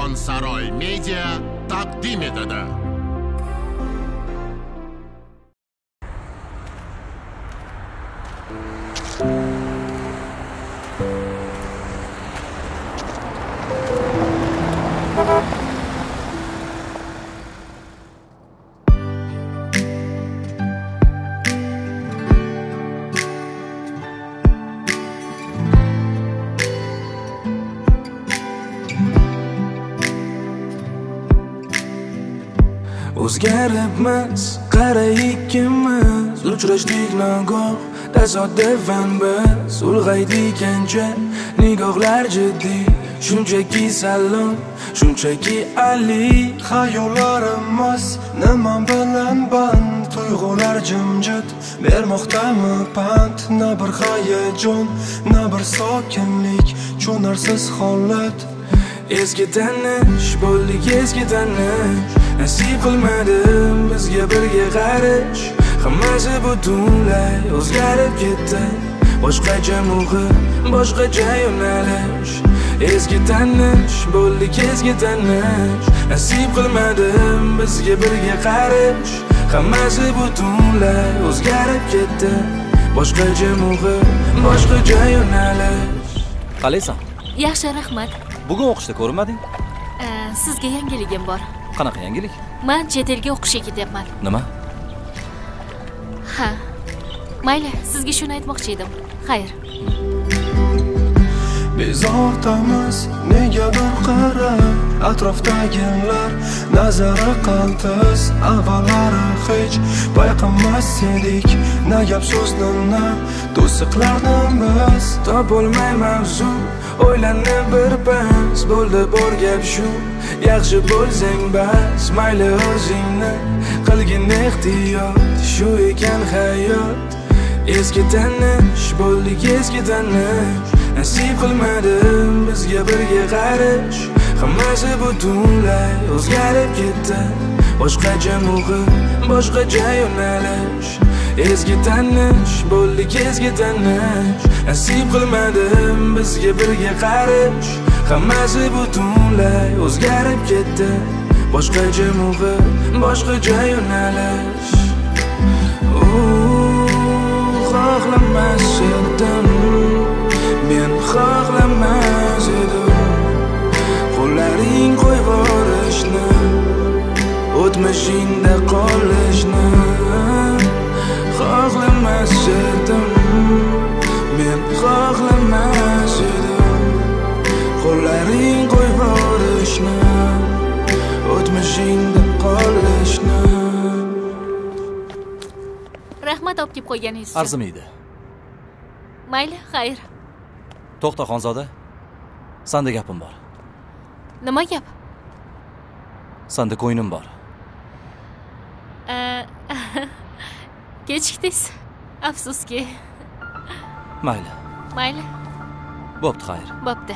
Karvonsaroy Media taqdim etadi. O'zgaribmiz, qara ikkimiz uchrashdik nagoh, tasodifan biz ulg'aydik ancha, nigohlar jiddiy, shunchaki salom, shunchaki Ali. Xayollarimiz nima bilan band, tuyg'ular jimjit bermoqdami pand, na bir hayajon, na bir sokinlik, cho'narsiz holat. Eski tanish bo'ldik, eski tanish nasib qilmadim bizga birga qarish. Hammasi butunlay o'zgarib ketdi, boshqacha muhit, boshqacha yo'nalish. Eski tanish bo'ldik, eski tanish nasib qilmadim bizga birga qarish. Hammasi butunlay o'zgarib ketdi, boshqacha muhit, boshqacha yo'nalish. Qalaysan? Yaxshi, rahmat. Bugun o'qishda ko'rmading? Sizga yangiligim bor. Qanaqa yangilik? Men chet elga o'qishga ketyapman. Nima? Ha. Mayli, sizga shuni aytmoqchi edim. Xayr. Bezovtamiz negadir qara, atrofdagilar nazari qaltis. Avvallari hech payqamas edik, na gap so'zni, na to'siqlarni biz. Topolmay mavzu, o'ylanib bir pas, bo'ldi bor gap shu. Yaxshi bo'lsang bas, mayli o'zingni qilgin ehtiyot, shu ekan hayot. Eski tanish bo'ldik, eski tanish nasib qilmadim bizga birga qarish. Hammasi butunlay o'zgarib ketdi, boshqacha muhit, boshqacha yo'nalish. Eski tanish bo'ldik, eski tanish nasib qilmadim bizga birga qarish. Hammasi butunlay o'zgarib ketdi, boshqacha muhit, boshqacha yo'nalish. Xohlamas edim, men xohlamas edim qo'llaring qo'yib yuborishni, o'tmishingda qolishni. Xohlamas edim, men xohlamas edim qo'llaring qo'yib yuborishni, o'tmishingda qolishni. Rahmat olib kelib qo'yganingiz uchun. Arzimaydi. Mayli, xayr. To'xta Xonzoda. Senda gapim bor. Nima gap? Senda qo'yinim bor. Kechikdingiz. Afsuski. Mayli. Mayli. Bo'pti, xayr. Bo'pti.